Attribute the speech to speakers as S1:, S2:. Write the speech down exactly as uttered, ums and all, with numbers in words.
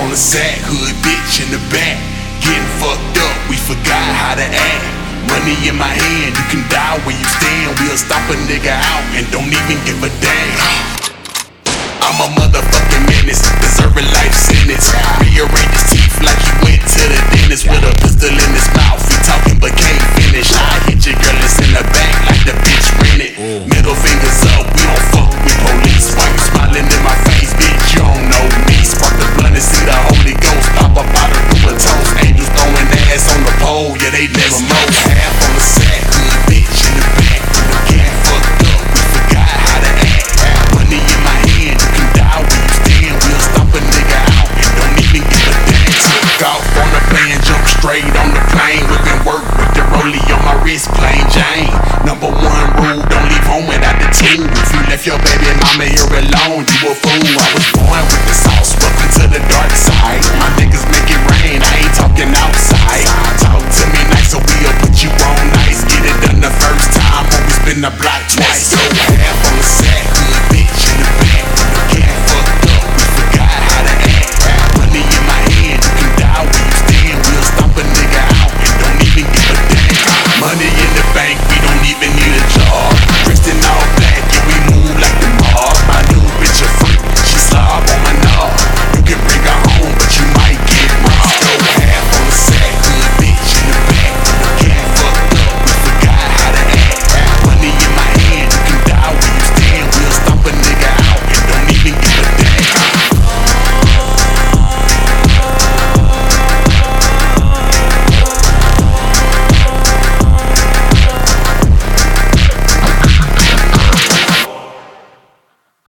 S1: on the sack, hood bitch in the back. Getting fucked up, we forgot how to act. Money in my hand, you can die where you stand. We'll stop a nigga out and don't even give a damn. I'm a motherfucking menace, deserve a life sentence. Rearrange his teeth like he went to the dentist with a pistol in his mouth. He talking but can't finish. I hit your girl that's in the back like the bitch rented. Middle fingers up, we don't fuck with police. Why you smiling in my face, bitch? You don't know me. Spark the blunt and see the Holy Ghost pop up out of through a toast. Angels throwing ass on the pole, yeah they never know. Half on the sack, hood bitch in the back. Getting fucked up, we forgot how to act. Money in my hand, you can die where you stand. We'll stop a nigga out and don't even give a damn. Took off on the plane, jump straight on the plane. Whipping work with the rollie on my wrist, plain Jane. Number one rule, don't leave home without the tool. If you left your baby mama here alone, you a fool. I was born with